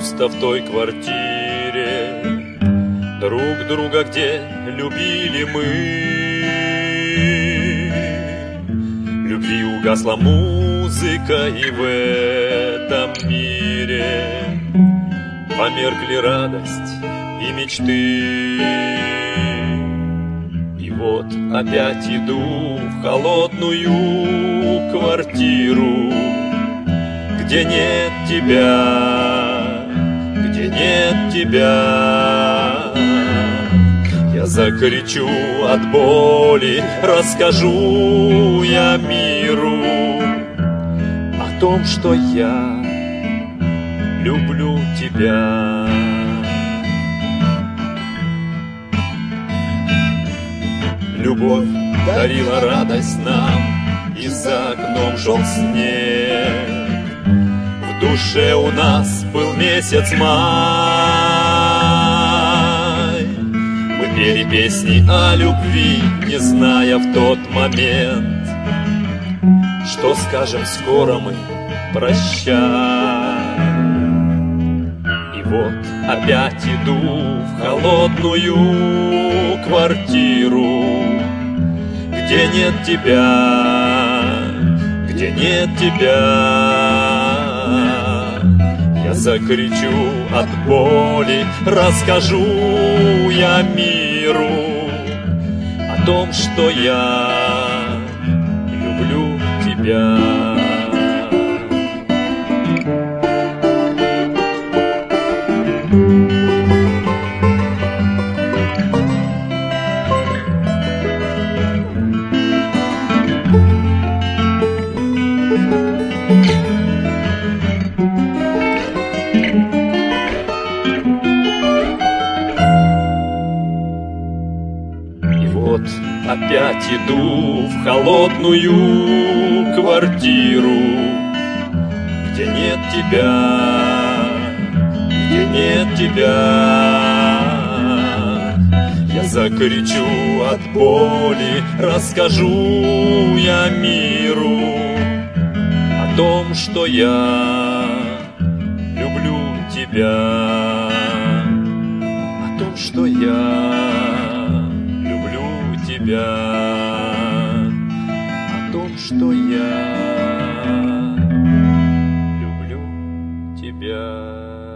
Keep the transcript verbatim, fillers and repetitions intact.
пусто в той квартире, друг друга где любили мы. Любви угасла музыка, и в этом мире померкли радость и мечты. И вот опять иду в холодную квартиру, где нет тебя, где нет тебя. Я закричу от боли, расскажу я миру о том, что я люблю тебя. Любовь дарила радость нам, и за окном шел снег. В душе у нас был месяц май. Мы пели песни о любви, не зная в тот момент, что скажем скоро мы прощай. И вот опять иду в холодную квартиру, где нет тебя, где нет тебя. Я закричу от боли, расскажу я миру о том, что я люблю тебя. Вот опять иду в холодную квартиру, где нет тебя, где нет тебя. Я закричу от боли, расскажу я миру о том, что я люблю тебя, о том, что я люблю тебя, о том, что я люблю тебя.